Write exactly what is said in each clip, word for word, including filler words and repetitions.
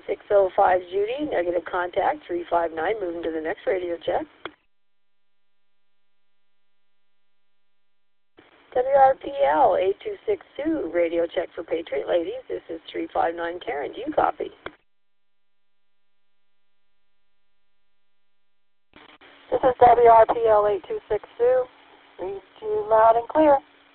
six oh five Judy, negative contact, three five nine, moving to the next radio check. W R P L eight two six two, radio check for Patriot ladies. This is three five nine Karen. Do you copy? This is W R P L eight two six two. Read you loud and clear.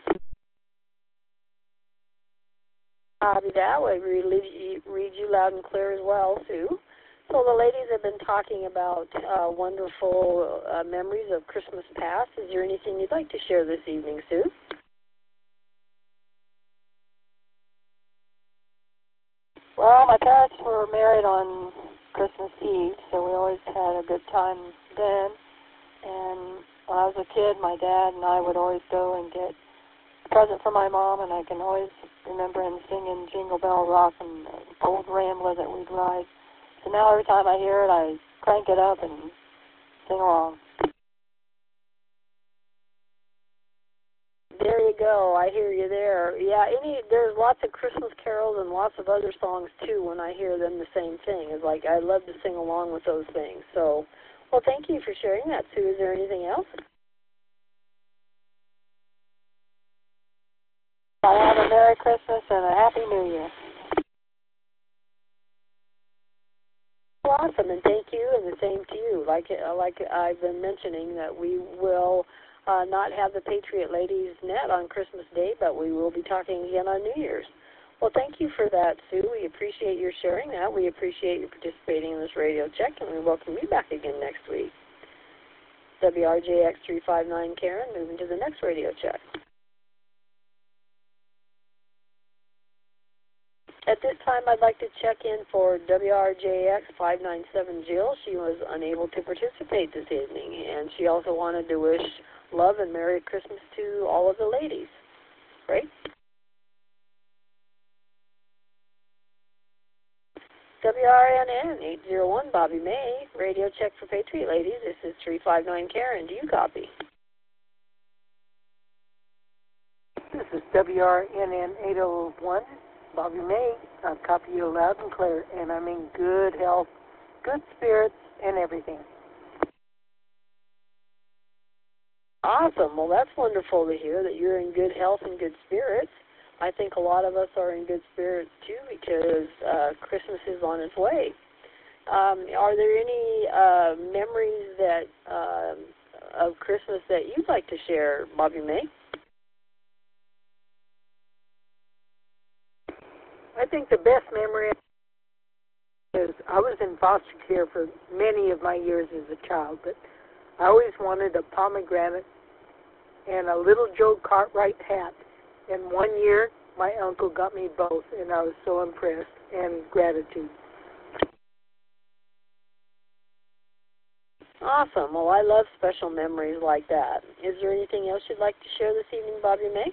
Copy that. We read, read you loud and clear as well, Sue. So the ladies have been talking about uh, wonderful uh, memories of Christmas past. Is there anything you'd like to share this evening, Sue? Well, my parents were married on Christmas Eve, so we always had a good time then. And when I was a kid, my dad and I would always go and get a present for my mom, and I can always remember him singing Jingle Bell Rock and the old Rambler that we'd ride. So now every time I hear it, I crank it up and sing along. There you go. I hear you there. Yeah, any there's lots of Christmas carols and lots of other songs too. When I hear them, the same thing. It's like I love to sing along with those things. So, well, thank you for sharing that, Sue. Is there anything else? I have a Merry Christmas and a Happy New Year. Awesome, and thank you, and the same to you. Like like I've been mentioning, that we will uh, not have the Patriot Ladies Net on Christmas Day, but we will be talking again on New Year's. Well, thank you for that, Sue. We appreciate your sharing that. We appreciate you participating in this radio check, and we welcome you back again next week. W R J X three five nine Karen, moving to the next radio check. At this time, I'd like to check in for W R J X five nine seven Jill. She was unable to participate this evening, and she also wanted to wish love and Merry Christmas to all of the ladies. Right? W R N N eight oh one Bobby May, radio check for Patriot ladies. This is three five nine Karen. Do you copy? This is W R N N eight oh one. Bobby May, I copy you loud and clear, and I'm in good health, good spirits, and everything. Awesome. Well, that's wonderful to hear that you're in good health and good spirits. I think a lot of us are in good spirits, too, because uh, Christmas is on its way. Um, are there any uh, memories that uh, of Christmas that you'd like to share, Bobby May? I think the best memory is I was in foster care for many of my years as a child, but I always wanted a pomegranate and a little Joe Cartwright hat. And one year, my uncle got me both, and I was so impressed, and gratitude. Awesome. Well, I love special memories like that. Is there anything else you'd like to share this evening, Bobby May?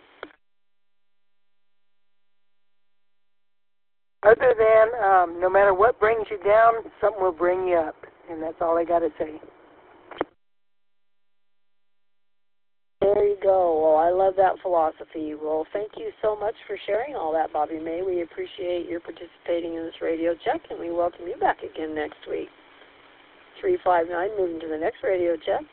Other than um, no matter what brings you down, something will bring you up, and that's all I got to say. There you go. Well, I love that philosophy. Well, thank you so much for sharing all that, Bobby May. We appreciate your participating in this radio check, and we welcome you back again next week. three five nine, moving to the next radio check.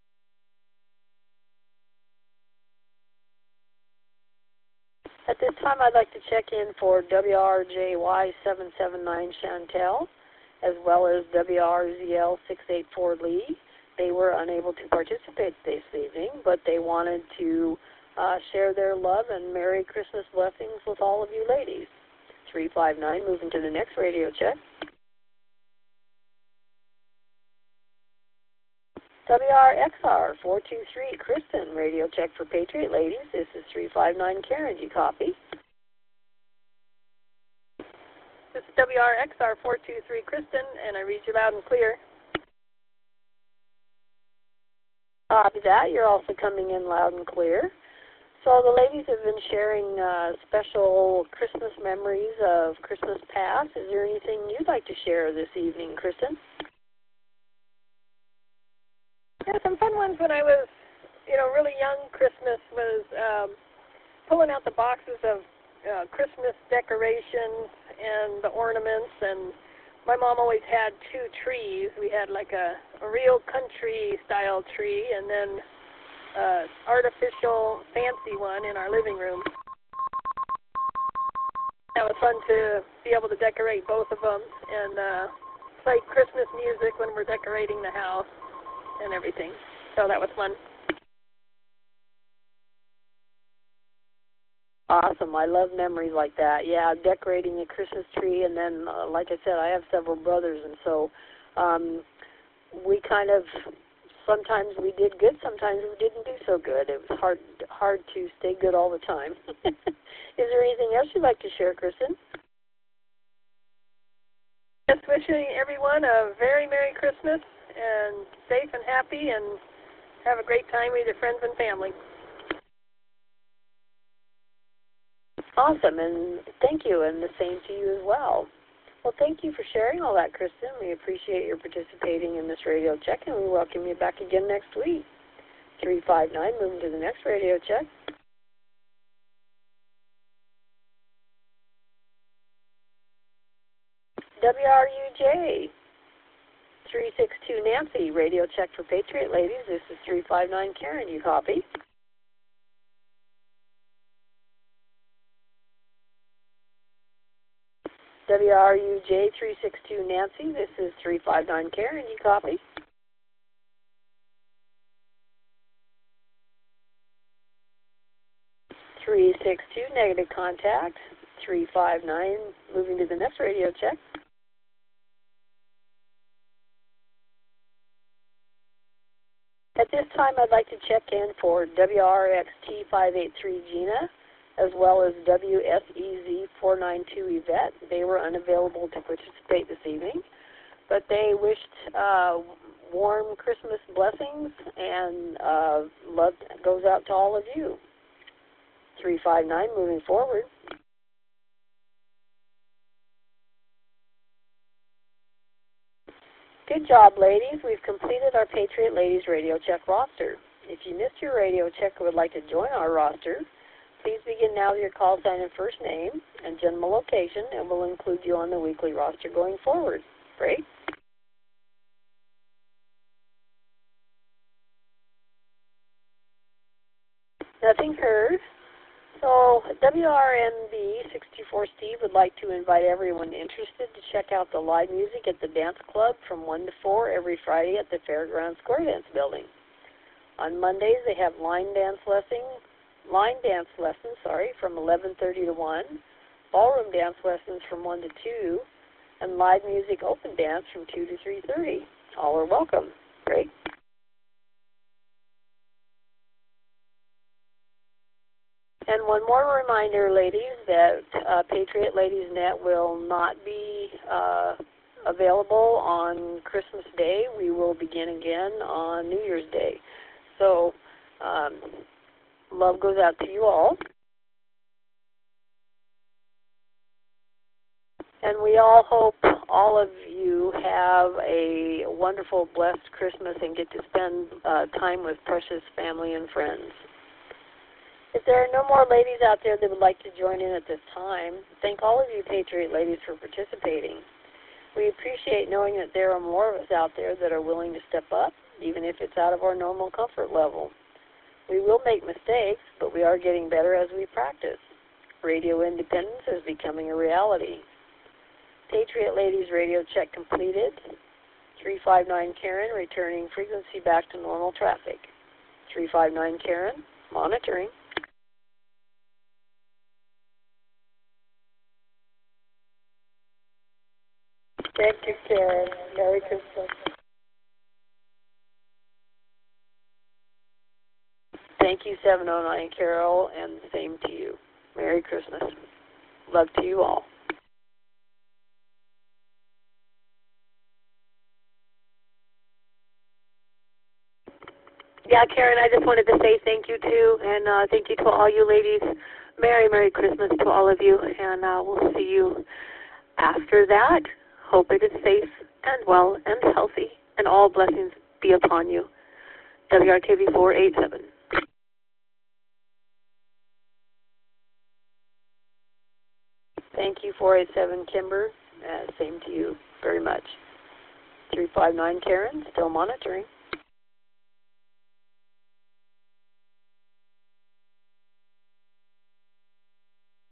At this time, I'd like to check in for W R J Y seven seven nine Chantel, as well as W R Z L six eight four Lee. They were unable to participate this evening, but they wanted to uh, share their love and Merry Christmas blessings with all of you ladies. three five nine, moving to the next radio check. W R X R four two three, Kristen, radio check for Patriot ladies. This is three five nine Karen. Do you copy? This is W R X R four two three, Kristen, and I read you loud and clear. Copy that. You're also coming in loud and clear. So the ladies have been sharing uh, special Christmas memories of Christmas past. Is there anything you'd like to share this evening, Kristen? Yeah, some fun ones when I was, you know, really young. Christmas was um, pulling out the boxes of uh, Christmas decorations and the ornaments and my mom always had two trees. We had like a, a real country-style tree and then an artificial fancy one in our living room. That was fun to be able to decorate both of them and uh, play Christmas music when we're decorating the house and everything. So that was fun. Awesome. I love memories like that. Yeah, decorating the Christmas tree, and then, uh, like I said, I have several brothers, and so um, we kind of, sometimes we did good, sometimes we didn't do so good. It was hard hard to stay good all the time. Is there anything else you'd like to share, Kristen? Just wishing everyone a very Merry Christmas, and safe and happy, and have a great time with your friends and family. Awesome, and thank you, and the same to you as well. Well, thank you for sharing all that, Kristen. We appreciate your participating in this radio check, and we welcome you back again next week. three five nine, moving to the next radio check. W R U J, three six two Nancy, radio check for Patriot Ladies. This is three five nine Karen, you copy? W R U J three six two Nancy, this is three five nine Karen, you copy? three six two, negative contact, three five nine, moving to the next radio check. At this time, I'd like to check in for W R X T five eight three Gina, as well as W S E Z four nine two Yvette. They were unavailable to participate this evening, but they wished uh, warm Christmas blessings, and uh, love goes out to all of you. three five nine, moving forward. Good job, ladies. We've completed our Patriot Ladies Radio Check roster. If you missed your radio check or would like to join our roster, please begin now with your call sign and first name and general location, and we'll include you on the weekly roster going forward. Great. Nothing heard. So W R N B sixty-four Steve would like to invite everyone interested to check out the live music at the Dance Club from one to four every Friday at the Fairgrounds Square Dance Building. On Mondays, they have line dance lesson, line dance lessons, sorry, from eleven thirty to one, ballroom dance lessons from one to two, and live music open dance from two to three thirty. All are welcome. Great. And one more reminder, ladies, that uh, Patriot Ladies Net will not be uh, available on Christmas Day. We will begin again on New Year's Day. So, um, love goes out to you all. And we all hope all of you have a wonderful, blessed Christmas and get to spend uh, time with precious family and friends. If there are no more ladies out there that would like to join in at this time, thank all of you Patriot Ladies for participating. We appreciate knowing that there are more of us out there that are willing to step up, even if it's out of our normal comfort level. We will make mistakes, but we are getting better as we practice. Radio independence is becoming a reality. Patriot Ladies radio check completed. three five nine Karen, returning frequency back to normal traffic. three five nine Karen, monitoring. Thank you, Karen. Merry Christmas. Thank you, seven oh nine Carol, and the same to you. Merry Christmas. Love to you all. Yeah, Karen, I just wanted to say thank you, too, and uh, thank you to all you ladies. Merry, Merry Christmas to all of you, and uh, we'll see you after that. Hope it is safe and well and healthy, and all blessings be upon you. W R T V four eight seven. Thank you, four eight seven Kimber. Uh, same to you very much. much. three five nine Karen, still monitoring.